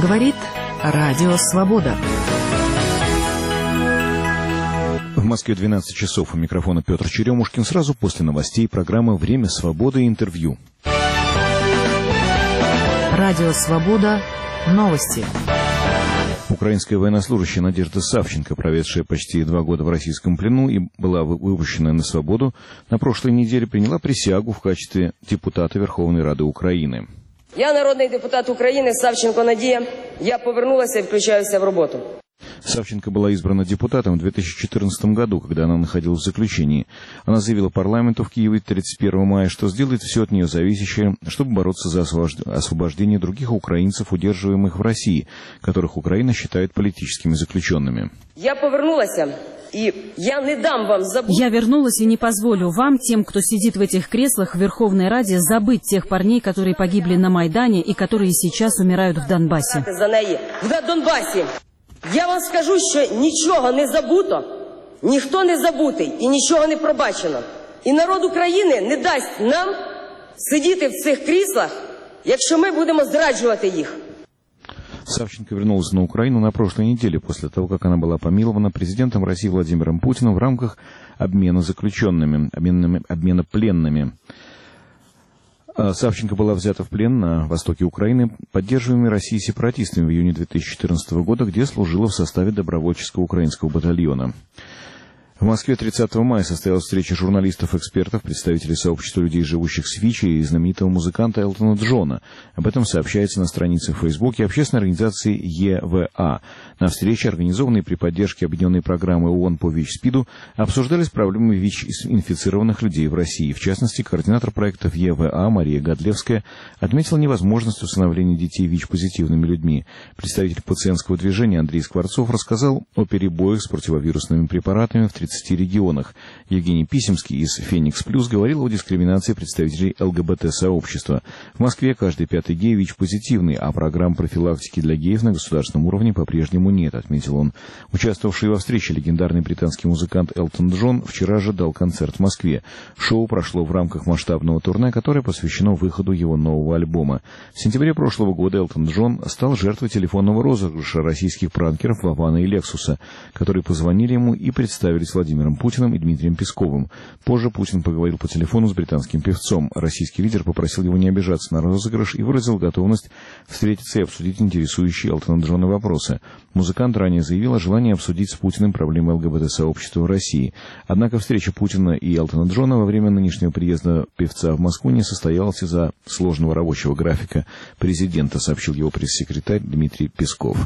Говорит Радио Свобода. В Москве 12 часов. У микрофона Петр Черемушкин. Сразу после новостей программа «Время свободы» и интервью. Радио Свобода. Новости. Украинская военнослужащая Надежда Савченко, проведшая почти 2 года в российском плену и была выпущена на свободу, на прошлой неделе приняла присягу в качестве депутата Верховной Рады Украины. Я народний депутат України Савченко Надія. Я повернулася и включаюся в работу. Савченко была избрана депутатом в 2014 году, когда она находилась в заключении. Она заявила парламенту в Киеве 31 мая, что сделает все от нее зависящее, чтобы бороться за освобождение других украинцев, удерживаемых в России, которых Украина считает политическими заключенными. Я повернулася, и я не дам вам забыть. Я вернулась и не позволю вам, тем, кто сидит в этих креслах в Верховной Раде, забыть тех парней, которые погибли на Майдане и которые сейчас умирают в Донбассе. За неї. В Донбасі. Я вам скажу, що нічого не забуто, ніхто не забутий і нічого не пробачено. І народ України не дасть нам сидіти в цих кріслах, якщо ми будемо зраджувати їх. Савченко вернулась на Украину на прошлой неделе, после того, как она была помилована президентом России Владимиром Путиным в рамках обмена заключенными, обмена пленными. Савченко была взята в плен на востоке Украины, поддерживаемой Россией сепаратистами в июне 2014 года, где служила в составе добровольческого украинского батальона. В Москве 30 мая состоялась встреча журналистов-экспертов, представителей сообщества людей, живущих с ВИЧ, и знаменитого музыканта Элтона Джона. Об этом сообщается на странице в Фейсбуке общественной организации ЕВА. На встрече, организованной при поддержке объединенной программы ООН по ВИЧ-СПИДу, обсуждались проблемы ВИЧ-инфицированных людей в России. В частности, координатор проектов ЕВА Мария Годлевская отметила невозможность усыновления детей ВИЧ-позитивными людьми. Представитель пациентского движения Андрей Скворцов рассказал о перебоях с противовирусными препаратами в 30 регионах. Евгений Писемский из «Феникс Плюс» говорил о дискриминации представителей ЛГБТ-сообщества. В Москве каждый 5-й гей ВИЧ-позитивный, а программ профилактики для геев на государственном уровне по-прежнему нет, отметил он. Участвовавший во встрече легендарный британский музыкант Элтон Джон вчера же дал концерт в Москве. Шоу прошло в рамках масштабного турне, которое посвящено выходу его нового альбома. В сентябре прошлого года Элтон Джон стал жертвой телефонного розыгрыша российских пранкеров Вована и Лексуса, которые позвонили ему и представились Владимиром Путиным и Дмитрием Песковым. Позже Путин поговорил по телефону с британским певцом. Российский лидер попросил его не обижаться на розыгрыш и выразил готовность встретиться и обсудить интересующие Элтона Джона вопросы. Музыкант ранее заявил о желании обсудить с Путиным проблемы ЛГБТ-сообщества в России. Однако встреча Путина и Элтона Джона во время нынешнего приезда певца в Москву не состоялась из-за сложного рабочего графика президента, сообщил его пресс-секретарь Дмитрий Песков.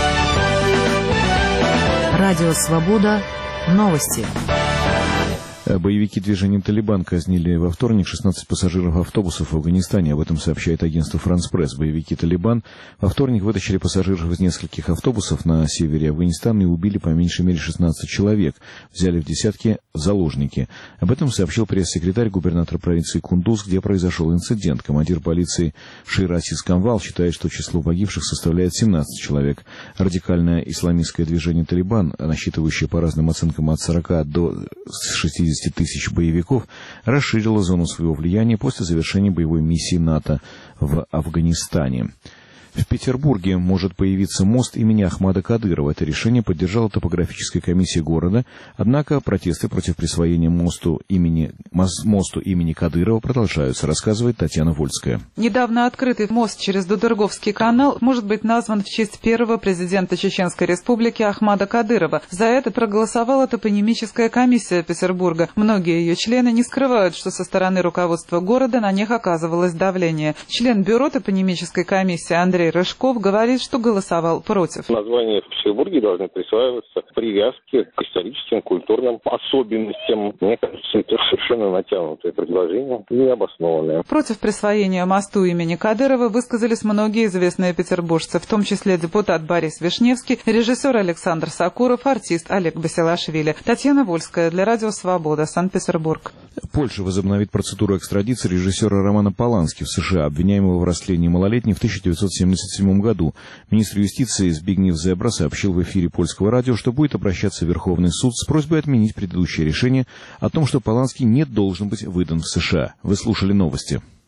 Радио Свобода. Новости. Боевики движения «Талибан» казнили во вторник 16 пассажиров автобусов в Афганистане. Об этом сообщает агентство «Франс Пресс». Боевики «Талибан» во вторник вытащили пассажиров из нескольких автобусов на севере Афганистана и убили по меньшей мере 16 человек. Взяли в десятки заложники. Об этом сообщил пресс-секретарь губернатора провинции Кундуз, где произошел инцидент. Командир полиции Шейрат Искамвал считает, что число погибших составляет 17 человек. Радикальное исламистское движение «Талибан», насчитывающее по разным оценкам от 40 до 60 тысяч боевиков, расширила зону своего влияния после завершения боевой миссии НАТО в Афганистане. В Петербурге может появиться мост имени Ахмада Кадырова. Это решение поддержала топографическая комиссия города. Однако протесты против присвоения мосту имени Кадырова продолжаются, рассказывает Татьяна Вольская. Недавно открытый мост через Дудерговский канал может быть назван в честь первого президента Чеченской Республики Ахмада Кадырова. За это проголосовала топонимическая комиссия Петербурга. Многие ее члены не скрывают, что со стороны руководства города на них оказывалось давление. Член бюро топонимической комиссии Андрей Рыжков говорит, что голосовал против. Названия в Петербурге должны присваиваться привязки к историческим, культурным особенностям. Мне кажется, это совершенно натянутое предложение, необоснованное. Против присвоения мосту имени Кадырова высказались многие известные петербуржцы, в том числе депутат Борис Вишневский, режиссер Александр Сакуров, артист Олег Басилашвили. Татьяна Вольская для Радио Свобода, Санкт-Петербург. Польша возобновит процедуру экстрадиции режиссера Романа Полански в США, обвиняемого в растлении малолетней в 1977 году. Министр юстиции Збигнев Зебра сообщил в эфире польского радио, что будет обращаться в Верховный суд с просьбой отменить предыдущее решение о том, что Полански не должен быть выдан в США. Вы слушали новости.